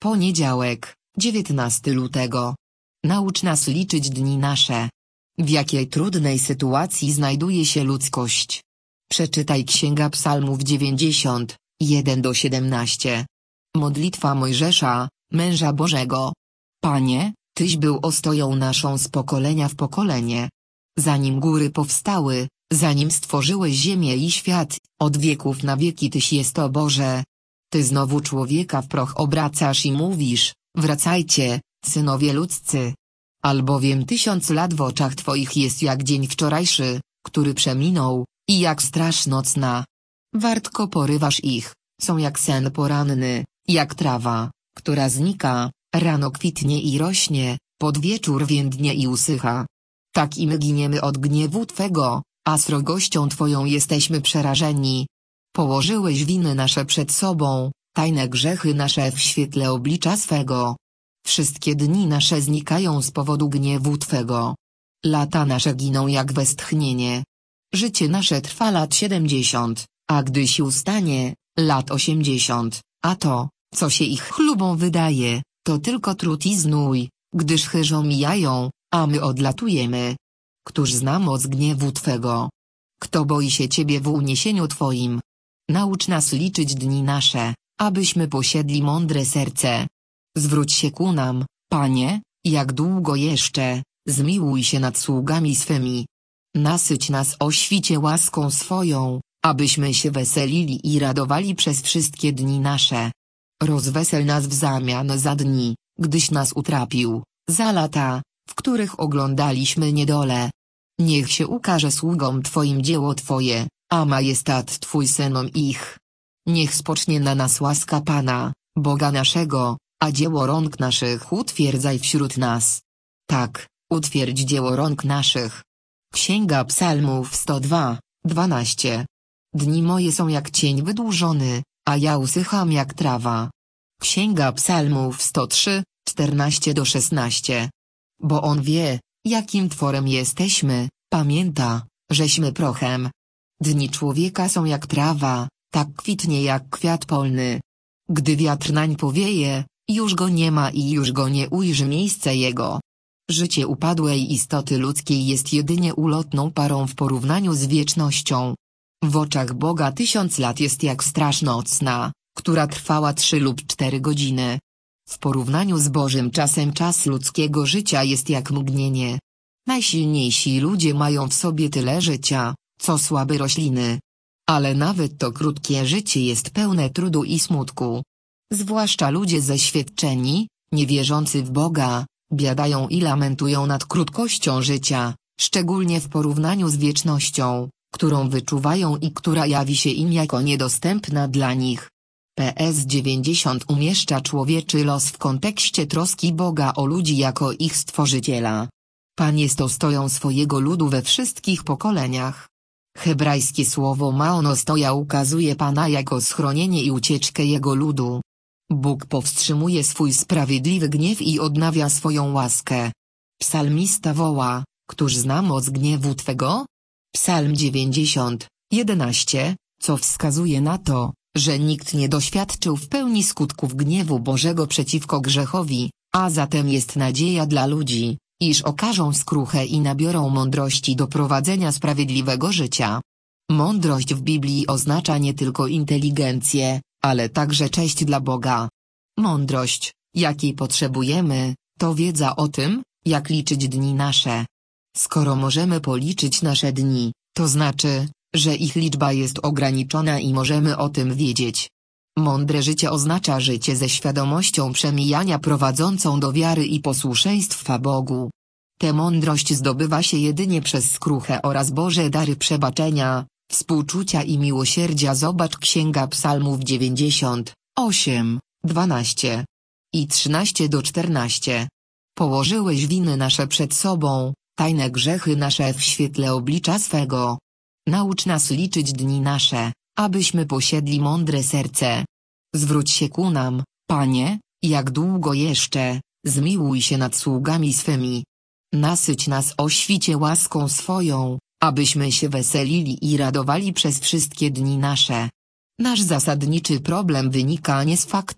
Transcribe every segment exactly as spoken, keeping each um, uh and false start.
Poniedziałek, dziewiętnastego lutego. Naucz nas liczyć dni nasze. W jakiej trudnej sytuacji znajduje się ludzkość? Przeczytaj Księga Psalmów dziewięćdziesiąt, jeden do siedemnastu. Modlitwa Mojżesza, męża Bożego. Panie, Tyś był ostoją naszą z pokolenia w pokolenie. Zanim góry powstały, zanim stworzyłeś ziemię i świat, od wieków na wieki Tyś jest, o Boże. Ty znowu człowieka w proch obracasz i mówisz, wracajcie, synowie ludzcy. Albowiem tysiąc lat w oczach Twoich jest jak dzień wczorajszy, który przeminął, i jak straż nocna. Wartko porywasz ich, są jak sen poranny, jak trawa, która znika, rano kwitnie i rośnie, pod wieczór więdnie i usycha. Tak i my giniemy od gniewu Twego, a srogością Twoją jesteśmy przerażeni. Położyłeś winy nasze przed sobą, tajne grzechy nasze w świetle oblicza swego. Wszystkie dni nasze znikają z powodu gniewu Twego. Lata nasze giną jak westchnienie. Życie nasze trwa lat siedemdziesiąt, a gdy się ustanie, lat osiemdziesiąt, a to, co się ich chlubą wydaje, to tylko trud i znój, gdyż chyżo mijają, a my odlatujemy. Któż zna moc gniewu Twego? Kto boi się Ciebie w uniesieniu Twoim? Naucz nas liczyć dni nasze, abyśmy posiedli mądre serce. Zwróć się ku nam, Panie, jak długo jeszcze, zmiłuj się nad sługami swymi. Nasyć nas o świcie łaską swoją, abyśmy się weselili i radowali przez wszystkie dni nasze. Rozwesel nas w zamian za dni, gdyś nas utrapił, za lata, w których oglądaliśmy niedolę. Niech się ukaże sługom Twoim dzieło Twoje, a majestat Twój synom ich. Niech spocznie na nas łaska Pana, Boga naszego, a dzieło rąk naszych utwierdzaj wśród nas. Tak, utwierdź dzieło rąk naszych. Księga Psalmów sto dwa, dwanaście. Dni moje są jak cień wydłużony, a ja usycham jak trawa. Księga Psalmów sto trzy, czternaście do szesnastu. Bo On wie, jakim tworem jesteśmy, pamięta, żeśmy prochem. Dni człowieka są jak trawa, tak kwitnie jak kwiat polny. Gdy wiatr nań powieje, już go nie ma i już go nie ujrzy miejsce jego. Życie upadłej istoty ludzkiej jest jedynie ulotną parą w porównaniu z wiecznością. W oczach Boga tysiąc lat jest jak straż nocna, która trwała trzy lub cztery godziny. W porównaniu z Bożym czasem czas ludzkiego życia jest jak mgnienie. Najsilniejsi ludzie mają w sobie tyle życia, co słabe rośliny. Ale nawet to krótkie życie jest pełne trudu i smutku. Zwłaszcza ludzie zeświadczeni, niewierzący w Boga, biadają i lamentują nad krótkością życia, szczególnie w porównaniu z wiecznością, którą wyczuwają i która jawi się im jako niedostępna dla nich. P S dziewięćdziesiąt umieszcza człowieczy los w kontekście troski Boga o ludzi jako ich Stworzyciela. Pan jest ostoją swojego ludu we wszystkich pokoleniach. Hebrajskie słowo maon ostoja ukazuje Pana jako schronienie i ucieczkę Jego ludu. Bóg powstrzymuje swój sprawiedliwy gniew i odnawia swoją łaskę. Psalmista woła, któż zna moc gniewu Twego? Psalm dziewięćdziesiąt, jedenaście, co wskazuje na to, że nikt nie doświadczył w pełni skutków gniewu Bożego przeciwko grzechowi, a zatem jest nadzieja dla ludzi, iż okażą skruchę i nabiorą mądrości do prowadzenia sprawiedliwego życia. Mądrość w Biblii oznacza nie tylko inteligencję, ale także cześć dla Boga. Mądrość, jakiej potrzebujemy, to wiedza o tym, jak liczyć dni nasze. Skoro możemy policzyć nasze dni, to znaczy, że ich liczba jest ograniczona i możemy o tym wiedzieć. Mądre życie oznacza życie ze świadomością przemijania prowadzącą do wiary i posłuszeństwa Bogu. Tę mądrość zdobywa się jedynie przez skruchę oraz Boże dary przebaczenia, współczucia i miłosierdzia. Zobacz Księga Psalmów dziewięćdziesiąt osiem, dwanaście i trzynaście do czternastu. Położyłeś winy nasze przed sobą, tajne grzechy nasze w świetle oblicza swego. Naucz nas liczyć dni nasze, abyśmy posiedli mądre serce. Zwróć się ku nam, Panie, jak długo jeszcze, zmiłuj się nad sługami swymi. Nasyć nas o świcie łaską swoją, abyśmy się weselili i radowali przez wszystkie dni nasze. Nasz zasadniczy problem wynika nie z faktu,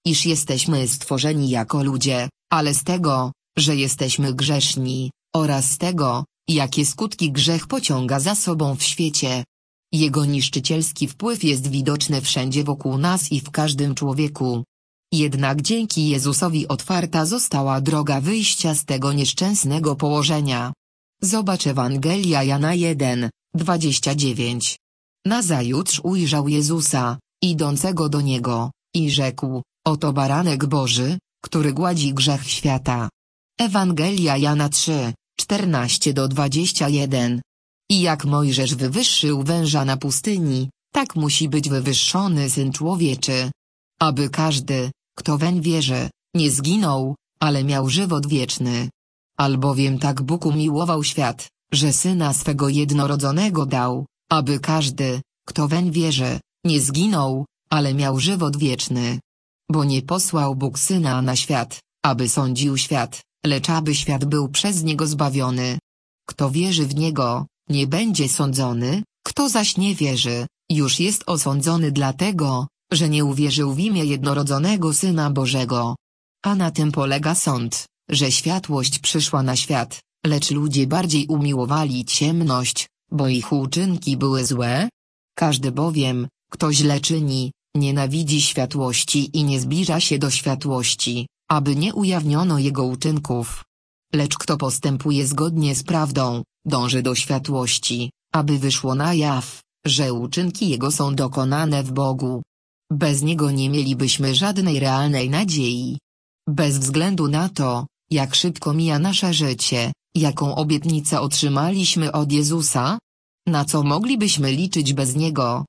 iż jesteśmy stworzeni jako ludzie, ale z tego, że jesteśmy grzeszni, oraz z tego, jakie skutki grzech pociąga za sobą w świecie. Jego niszczycielski wpływ jest widoczny wszędzie wokół nas i w każdym człowieku. Jednak dzięki Jezusowi otwarta została droga wyjścia z tego nieszczęsnego położenia. Zobacz Ewangelia Jana jeden, dwadzieścia dziewięć. Nazajutrz ujrzał Jezusa, idącego do niego, i rzekł: oto baranek Boży, który gładzi grzech świata. Ewangelia Jana trzy, czternaście do dwudziestu jeden. I jak Mojżesz wywyższył węża na pustyni, tak musi być wywyższony Syn Człowieczy. Aby każdy, kto weń wierzy, nie zginął, ale miał żywot wieczny. Albowiem tak Bóg umiłował świat, że Syna swego jednorodzonego dał, aby każdy, kto weń wierzy, nie zginął, ale miał żywot wieczny. Bo nie posłał Bóg Syna na świat, aby sądził świat, lecz aby świat był przez Niego zbawiony. Kto wierzy w Niego, nie będzie sądzony, kto zaś nie wierzy, już jest osądzony dlatego, że nie uwierzył w imię jednorodzonego Syna Bożego. A na tym polega sąd, że światłość przyszła na świat, lecz ludzie bardziej umiłowali ciemność, bo ich uczynki były złe. Każdy bowiem, kto źle czyni, nienawidzi światłości i nie zbliża się do światłości, aby nie ujawniono jego uczynków. Lecz kto postępuje zgodnie z prawdą, dąży do światłości, aby wyszło na jaw, że uczynki jego są dokonane w Bogu. Bez Niego nie mielibyśmy żadnej realnej nadziei. Bez względu na to, jak szybko mija nasze życie, jaką obietnicę otrzymaliśmy od Jezusa? Na co moglibyśmy liczyć bez Niego?